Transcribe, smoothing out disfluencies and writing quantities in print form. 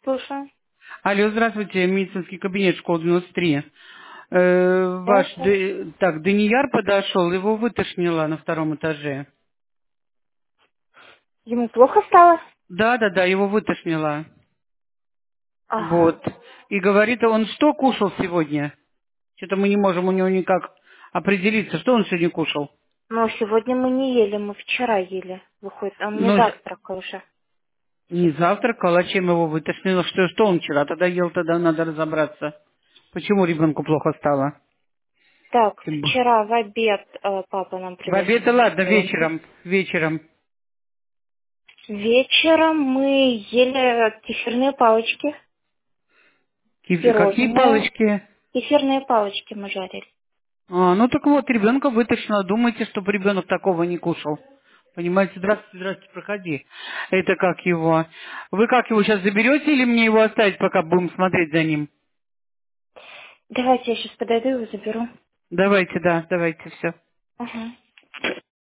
Слушаю. Алло, здравствуйте, медицинский кабинет, школа 93. Ваш Здравствуйте. Данияр подошел, его вытошнило на втором этаже. Ему плохо стало? Да, его вытошнило. Ага. Вот. И говорит, он что кушал сегодня? Что-то мы не можем у него никак определиться, что он сегодня кушал. Но сегодня мы не ели, мы вчера ели. Выходит, он не Ну, завтракал уже. не завтракал, а чем его вытошнило? Что он вчера тогда ел, тогда надо разобраться. Почему ребенку плохо стало? Так, Тем бо- вчера в обед папа нам В привез обед, ладно, солонки. вечером. Вечером мы ели кефирные палочки, Какие пирожные. палочки? Кефирные палочки мы жарили. Ну так вот, ребенка вытащила. Думаете, чтобы ребенок такого не кушал? Понимаете, здравствуйте, проходи. Это как его? Вы как его сейчас заберете или мне его оставить, пока будем смотреть за ним? Давайте я сейчас подойду и его заберу. Давайте, да, давайте, все. Ага.